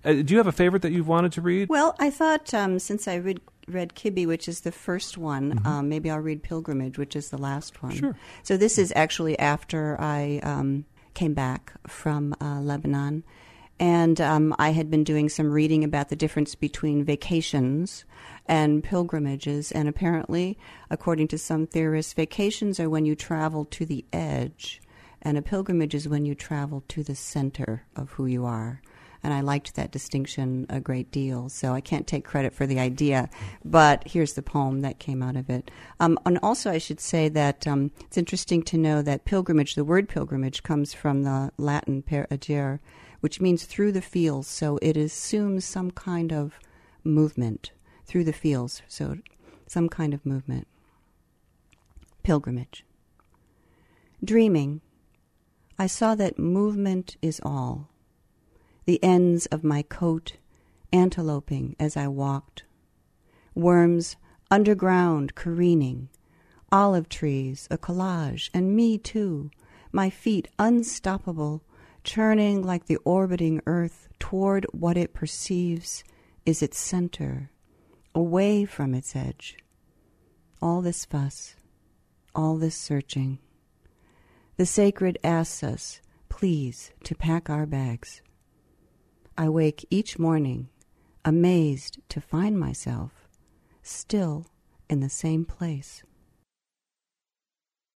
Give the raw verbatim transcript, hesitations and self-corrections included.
Uh, do you have a favorite that you've wanted to read? Well, I thought um, since I read, read Kibbe, which is the first one, Mm-hmm. um, maybe I'll read Pilgrimage, which is the last one. Sure. So this is actually after I um, came back from uh, Lebanon. And um, I had been doing some reading about the difference between vacations and pilgrimages. And apparently, according to some theorists, vacations are when you travel to the edge, and a pilgrimage is when you travel to the center of who you are. And I liked that distinction a great deal. So I can't take credit for the idea, but here's the poem that came out of it. Um, and also I should say that um, it's interesting to know that pilgrimage, the word pilgrimage, comes from the Latin per agere, which means through the fields. So it assumes some kind of movement through the fields. So some kind of movement. Pilgrimage. Dreaming, I saw that movement is all. The ends of my coat anteloping as I walked. Worms underground careening. Olive trees, a collage, and me too. My feet unstoppable, churning like the orbiting earth toward what it perceives is its center, away from its edge. All this fuss, all this searching. The sacred asks us, please, to pack our bags. I wake each morning, amazed to find myself still in the same place.